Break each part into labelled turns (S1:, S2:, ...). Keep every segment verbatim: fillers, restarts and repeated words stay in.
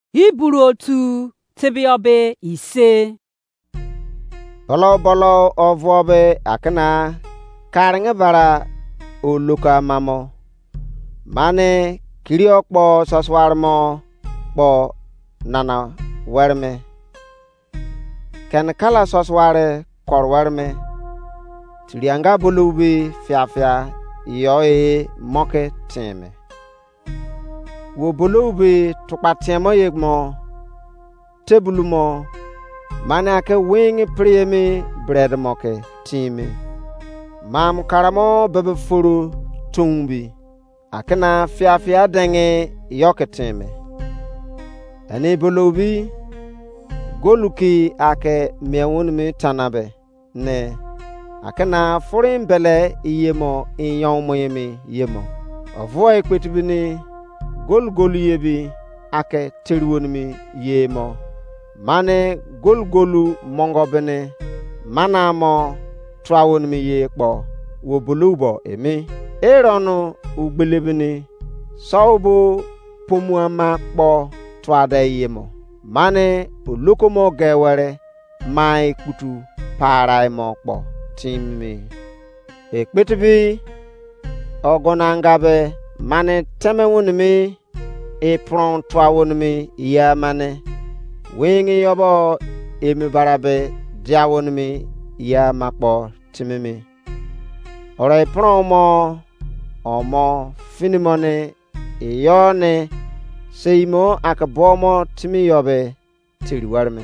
S1: Hiburu otu tibiobe ise.
S2: Bolo bolo ovobe akana karinga bara uluka mamo. Mane kiriokpo soswarmo po nana werme. Ken kala sosware kor werme. Tilianga bulubi fiafia yoe moke teme. Wo bulubi tukpatiemo yegmo tebulumo mana ke wingi priemi bread moke timi. Mam karamo bebe furu tumbi akena fiafia denge yoke teme. Eni bulubi goluki ake miawun mi tanabe ne akena furin bele iyemo inyomo yemi yemo. Avoy kwetibini gol gol yebi ake teriwonmi yemo. Mane gol golu mongo bene mana mo trawonmi yekpo wo bulubo emi. Eronu ugbelebini saubu pomuama kpo twade yemo. Mane ulukomo gewere mai kutu parai mo kpo timi. Ekpetibi ogonangabe mane temewunmi e pron twawunmi ya mane wingi yobo emi barabe diawunmi ya makpo timimi. Ora pron mo omo finimone yone seimo akabomo timi yobe tiriwarme.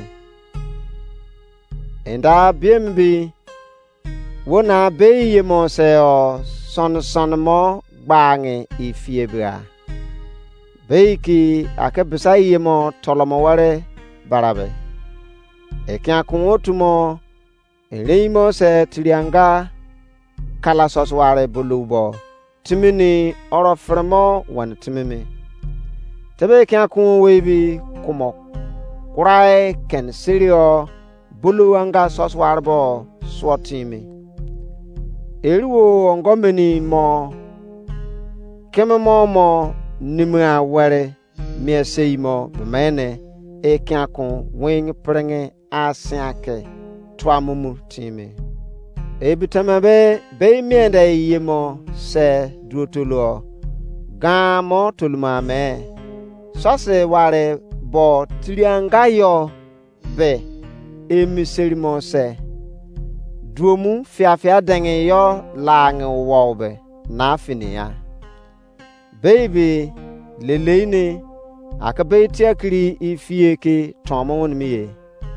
S2: Enda biembi wona beye mo seo son son mo bange ifiebra. Beiki akebisa yemo tolomo ware barabe. Ekia kunwotumo eleimo se tilianga kala sosware bulubo timini oro fremo wan timimi. Tebe kia kunwebi kumo kurai ken sirio buluanga soswarbo swatimi. Eriwo ongomeni mo kememo mo nimra ware mieseimo bemene e kiakun wing prenge asiake twamumu timi. Ebitamabe be miende yemo se duotulo gamo tulmame sose ware bo tiliangayo be emiserimo se duomu fiafia denge yo lang wobe na finia. Baby leleine akabe tiakri ifieke tomon miye.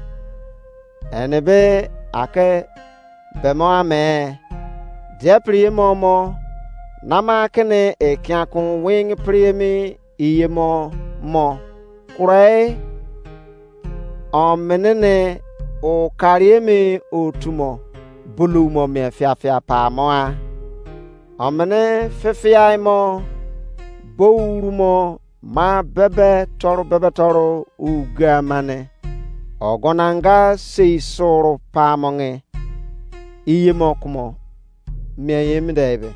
S2: Enebe ake bemo ame diapri momo nama kene e kiakun wing priemi iyemo mo kurai o menene o kariemi o tumo bulu mo me fiafia pa moa o mene fefia mo bourumo ma bebe toro bebe toro ugamane ogonanga sei soro pamonge iyemo kumo meyem debe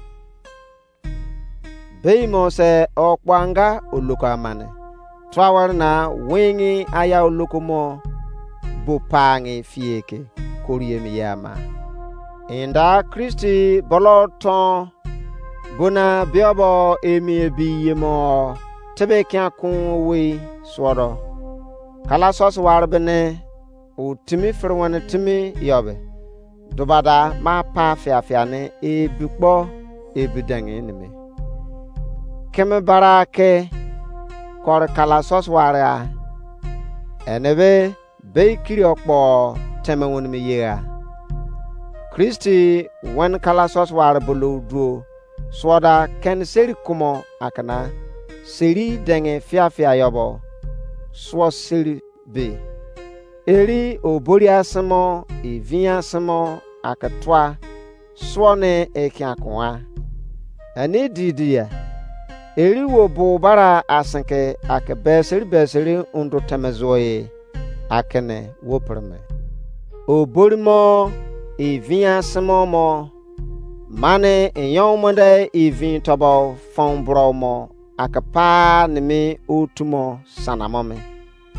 S2: beimo se okwanga ulukamane twawar na wingi aya ulukumo bupangi fieke koriyemi yama inda Kristi boloton buna biobo emi ebi yemo tebe kya kun we sworo kala sos warbene o timi frwane timi yobe dubada ma pa fiafiane e bukpo e bidange nime keme barake kor kala sos wara enebe be kiri okpo teme won mi yega Kristi wan kala sos war bulu duo swada ken seri kumo akana seri denge fiafia yobo swo seri be eri obori asemo evia asemo akatwa swone ekiakoa ani didia eri wo bo bara asanke akabe seri be seri undo temezoe akene wo perme obori mo evia asemo mo mane enyomonde evin tobo fon bromo akapa nimi utumo sanamome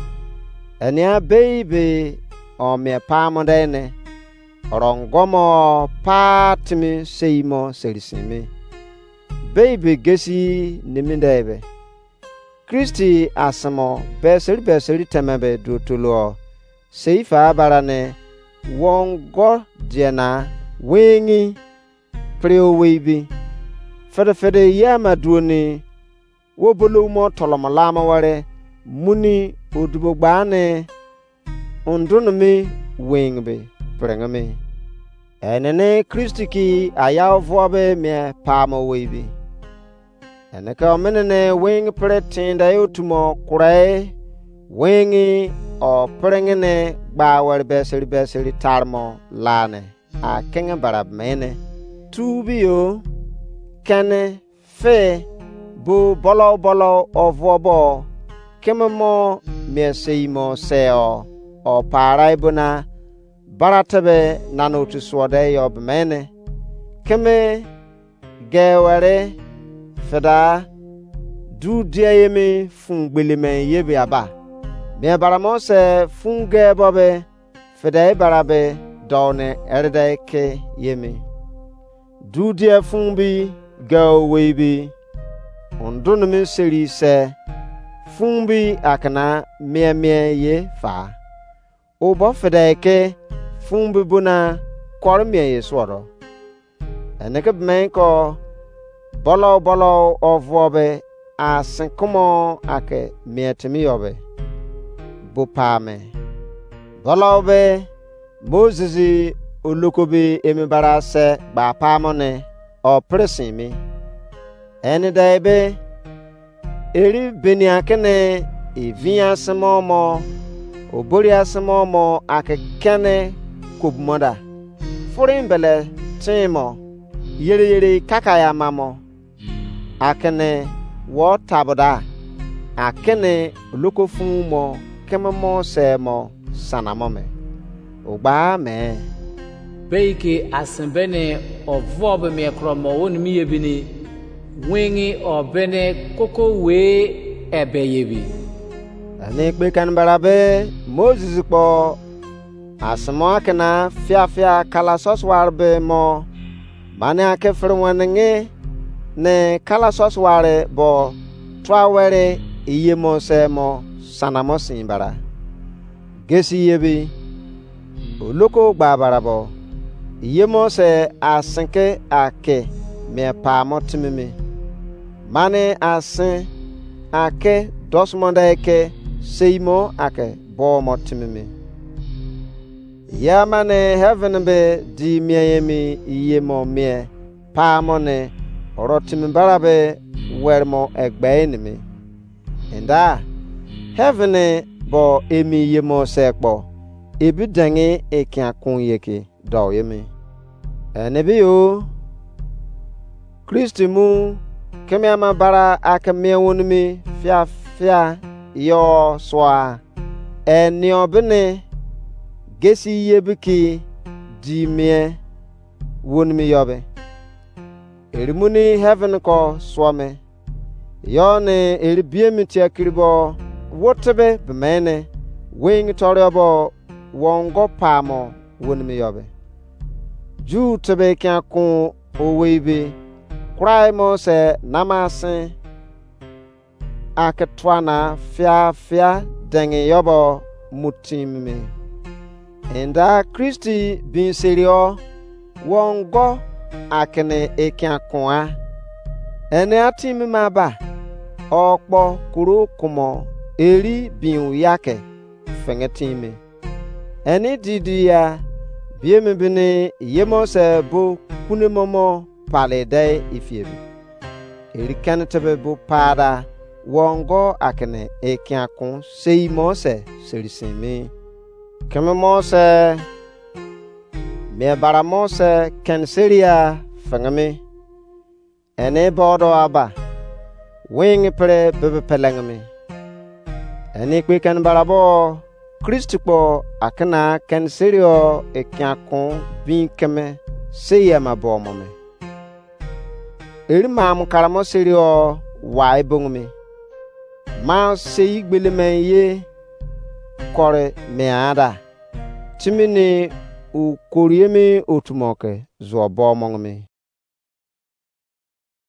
S2: enia baby o me pamodene orongomo patimi seimo serisimi baby gesi nimindebe Kristi asamo beseri beseri temebe dutulo seifa barane wongo diena wengi preowebi fede fede yama duoni wobolo mo tolomalama ware muni odubogbane ondunumi wengbe prengame enene Kristi ki ayaw vobe me pamo webi eneka omenene wing pretinda yotumo kurai wingi o prengene gbawar beseri beseri tarmo lane a kenga barab mene tubio kene fe bu bolo bolo ovobo kememo meseimo seo o parai buna baratabe nanotu swade yob mene keme geware feda du diayemi fungbelime yebe aba me baramose funge bobe feda barabe dawne erde ke yemi du dia fungbi go webi ondunu mi seri se fungbi akana mie mie ye fa obo feda ke fungbi buna kormie ye sworo eneke bmenko bolo bolo ovobe asinkumo ake mietimi yobe bupame bolo be Moses olokobe emibara se gba pamone o presimi eni daibe eri beniakene evia semomo obori asemomo akekene kubmoda furimbele timo yere yere kakaya mamo akene wo taboda akene lokofumo kememo semo sanamome ogba me
S3: beike asembene ovobe me kromo wonmi yebini wingi obene koko we ebeyebi
S2: ani pe kan barabe Moses po asmo akena fia fia kala soswarbe mo mane ake frwanenge ne kala sosware bo twawere iyemo semo sanamo simbara gesi yebi oloko gbabarabo iyemo se asinke ake me pamo timimi mane asin ake dosmonda eke seimo ake bo mo timimi ya mane heaven be di mieyemi iyemo mie pamo ne orotimi barabe wermo egbe enimi enda heaven bo emi yemo sekpo ebi dangi ekia kun yeke do yemi enebi yo Kristi mu kemi ama bara akame wonumi fia fia yo soa eni obene gesi yebiki di mie wonumi yobe erimuni heaven ko swame yone eribiemi tia kiribo wotebe bemene wing toriobo wongo pamo wonmi yobe ju tebe kya kun owebe krai mo se namase aketwana fia fia dengi yobo mutimmi enda Kristi bin serio wongo akene ekya kun ene atimi maba okpo kuru kumo eri bin yake fengetimi eni didi ya biemi bini yemo se bu kunimomo pale dai ifiebi eri kanetebe bu pada wongo akene ekiakun seimo se serisimi kememo se me baramo se kenseria fengami ene bodo aba wing pre bebe pelengami eni kwe kan barabo Kristi po akana kenserio ekiakun bin keme seya mabomome eri mam karamo serio wai bungmi ma seyi gbeleme ye kore meada. Timini u koriemi otumoke zo bomong me.